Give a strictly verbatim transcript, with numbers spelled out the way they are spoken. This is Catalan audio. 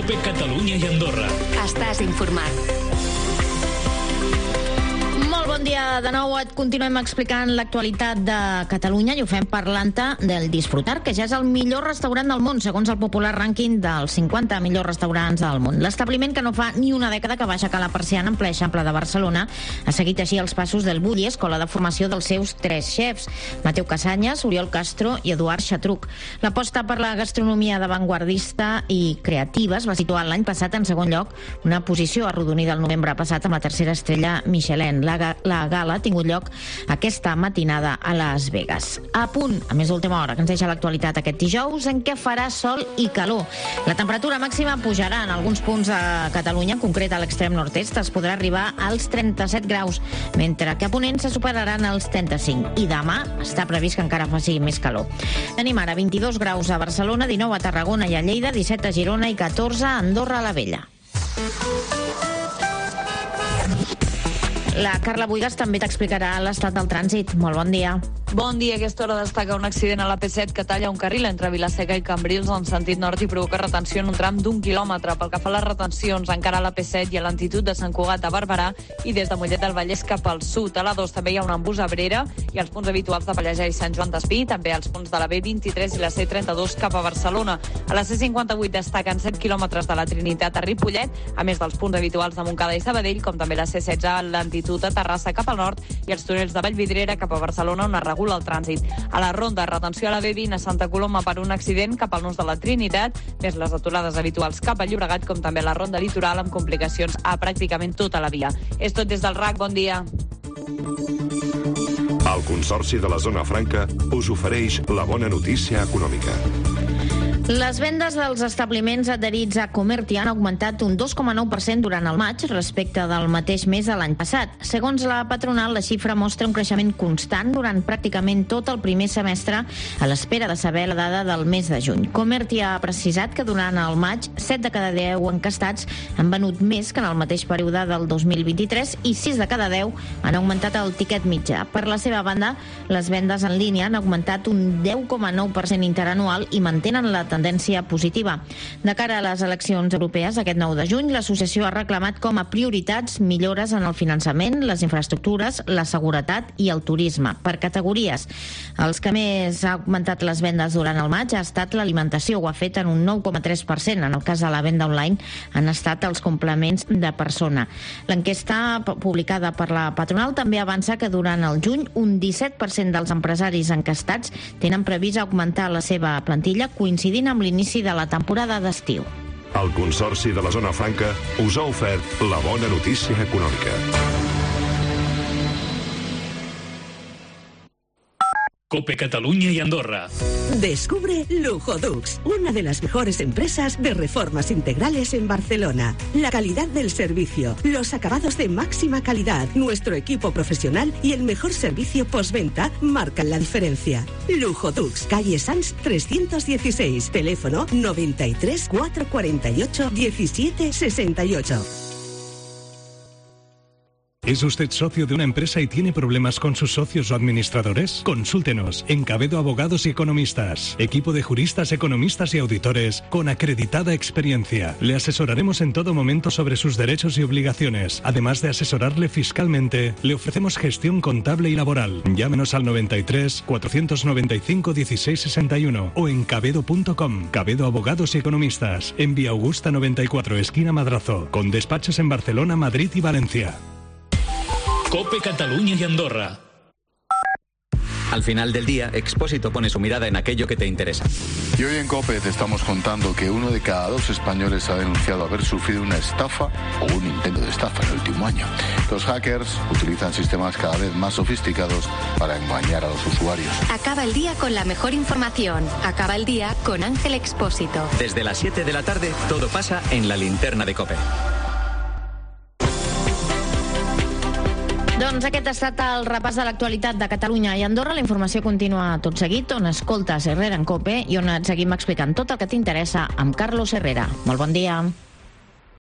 COPE Catalunya i Andorra. Estàs informat. Molt bon dia de nou. Et continuem explicant l'actualitat de Catalunya i ho fem parlant del Disfrutar, que ja és el millor restaurant del món, segons el popular rànquing dels cinquanta millors restaurants del món. L'establiment, que no fa ni una dècada que va aixecar la persiana en ple Eixample de Barcelona, ha seguit així els passos del Bulli, escola de formació dels seus tres xefs, Mateu Casanyes, Oriol Castro i Eduard Xatruc. L'aposta per la gastronomia d'avantguardista i creativa es va situar l'any passat en segon lloc, una posició arrodonida el novembre passat amb la tercera estrella Michelin. La La gala ha tingut lloc aquesta matinada a Las Vegas. A punt, a més d'última hora, que ens deixa l'actualitat aquest dijous, en què farà sol i calor. La temperatura màxima pujarà en alguns punts a Catalunya, en concret a l'extrem nord-est, es podrà arribar als trenta-set graus, mentre que a ponent se superaran els trenta-cinc. I demà està previst que encara faci més calor. Tenim ara vint-i-dos graus a Barcelona, dinou a Tarragona i a Lleida, disset a Girona i catorze a Andorra la Vella. La Carla Buigas també t'explicarà l'estat del trànsit. Molt bon dia. Bon dia. A aquesta hora destaca un accident a la P set que talla un carril entre Vila-seca i Cambrils en sentit nord i provoca retenció en un tram d'un quilòmetre. Pel que fa a les retencions, encara a la P set i a l'altitud de Sant Cugat a Barberà i des de Mollet del Vallès cap al sud. A la dos també hi ha un embús a Abrera i els punts habituals de Pallejà i Sant Joan d'Espí, també els punts de la B vint-i-tres i la C trenta-dos cap a Barcelona. A la C cinquanta-vuit destaquen set quilòmetres de la Trinitat a Ripollet, a més dels punts habituals de Montcada i Sabadell, com també la C setze a l'altitud de Terrassa cap al nord i els túnels de Vallvidrera cap a Barcelona, on es regula el trànsit. A la ronda, retenció a la B vint a Santa Coloma per un accident cap al nus de la Trinitat, més les aturades habituals cap a Llobregat, com també la ronda litoral amb complicacions a pràcticament tota la via. És tot des del R A C. Bon dia. El Consorci de la Zona Franca us ofereix la bona notícia econòmica. Les vendes dels establiments adherits a Comertia han augmentat un dos coma nou per cent durant el maig respecte del mateix mes de l'any passat. Segons la patronal, la xifra mostra un creixement constant durant pràcticament tot el primer semestre a l'espera de saber la dada del mes de juny. Comertia ha precisat que durant el maig, set de cada deu encastats han venut més que en el mateix període del dos mil vint-i-tres i sis de cada deu han augmentat el tiquet mitjà. Per la seva banda, les vendes en línia han augmentat un deu coma nou per cent interanual i mantenen la tendència positiva. De cara a les eleccions europees aquest nou de juny, l'associació ha reclamat com a prioritats millores en el finançament, les infraestructures, la seguretat i el turisme, per categories. Els que més ha augmentat les vendes durant el maig ha estat l'alimentació, ho ha fet en un nou coma tres per cent. En el cas de la venda online han estat els complements de persona. L'enquesta publicada per la patronal també avança que durant el juny un disset per cent dels empresaris encastats tenen previst augmentar la seva plantilla coincidint amb l'inici de la temporada d'estiu. El Consorci de la Zona Franca us ha ofert la bona notícia econòmica. COPE Catalunya y Andorra. Descubre Lujodux, una de las mejores empresas de reformas integrales en Barcelona. La calidad del servicio, los acabados de máxima calidad, nuestro equipo profesional y el mejor servicio postventa marcan la diferencia. Lujodux, calle Sanz trescientos dieciséis, teléfono noventa y tres, cuatrocientos cuarenta y ocho, diecisiete sesenta y ocho. ¿Es usted socio de una empresa y tiene problemas con sus socios o administradores? Consúltenos en Cabedo Abogados y Economistas. Equipo de juristas, economistas y auditores con acreditada experiencia. Le asesoraremos en todo momento sobre sus derechos y obligaciones. Además de asesorarle fiscalmente, le ofrecemos gestión contable y laboral. Llámenos al noventa y tres, cuatrocientos noventa y cinco, dieciséis sesenta y uno o en cabedo punto com. Cabedo Abogados y Economistas. En Vía Augusta noventa y cuatro, esquina Madrazo. Con despachos en Barcelona, Madrid y Valencia. COPE Catalunya y Andorra. Al final del día, Expósito pone su mirada en aquello que te interesa. Y hoy en COPE te estamos contando que uno de cada dos españoles ha denunciado haber sufrido una estafa o un intento de estafa en el último año. Los hackers utilizan sistemas cada vez más sofisticados para engañar a los usuarios. Acaba el día con la mejor información. Acaba el día con Ángel Expósito. Desde las siete de la tarde, todo pasa en la linterna de COPE. Doncs aquest ha estat el repàs de l'actualitat de Catalunya i Andorra. La informació continua tot seguit, on escoltes Herrera en COPE i on et seguim explicant tot el que t'interessa amb Carlos Herrera. Molt bon dia.